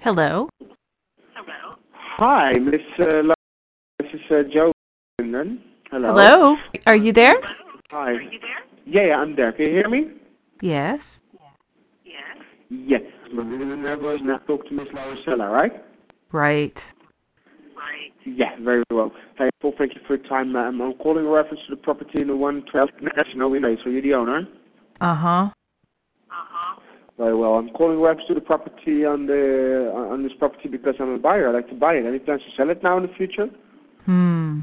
Hello? Hi, this is Joe. Hello. Hello? Are you there? Hi. Yeah, I'm there. Can you hear me? Yes. Yes. I was not talk to Miss Laricella, right? Right. Yeah, very well. Thank you for your time. I'm calling in reference to the property in the 112 National Way. So you're the owner? Uh-huh. Very well. I'm calling in reference to the property on this property because I'm a buyer. I'd like to buy it. Any plans to sell it now in the future? Hmm.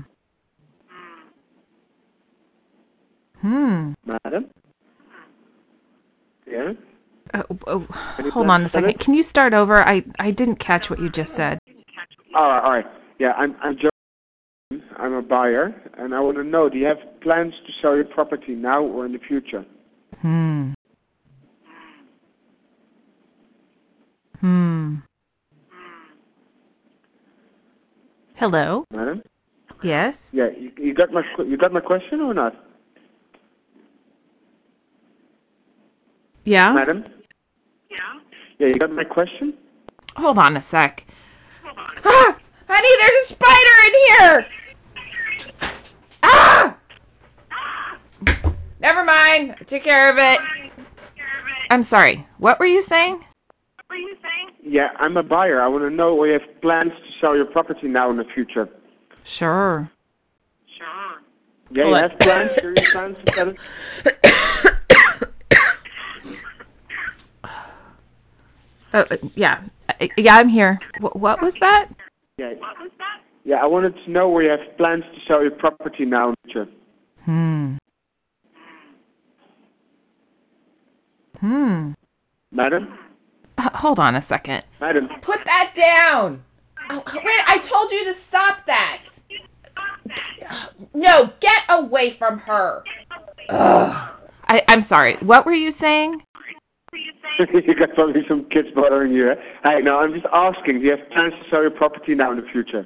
Madam? Yeah? Hold on a second. Can you start over? I didn't catch what you just said. All right. Yeah, I'm Joe. I'm a buyer, and I want to know, do you have plans to sell your property now or in the future? Hmm. Hello? Madam? Yes? Yeah, you got my question or not? Yeah? Madam? Yeah, you got my question? Hold on a sec. Ah! Honey, there's a spider in here! Ah! Never mind. I took care of it. I'm sorry. What were you saying? Yeah, I'm a buyer. I want to know, whether you have plans to sell your property now in the future? Sure. Yeah, you have plans? Serious plans to sell it? Yeah. Yeah, I'm here. What was that? Yeah. Yeah, I wanted to know, where you have plans to sell your property now in the future? Madam? Hold on a second. Madam? Put that down! Oh, wait, I told you to stop that! No, get away from her! Ugh. I'm sorry. What were you saying? You got probably some kids bothering you. Hey, no, I'm just asking, do you have plans to sell your property now in the future?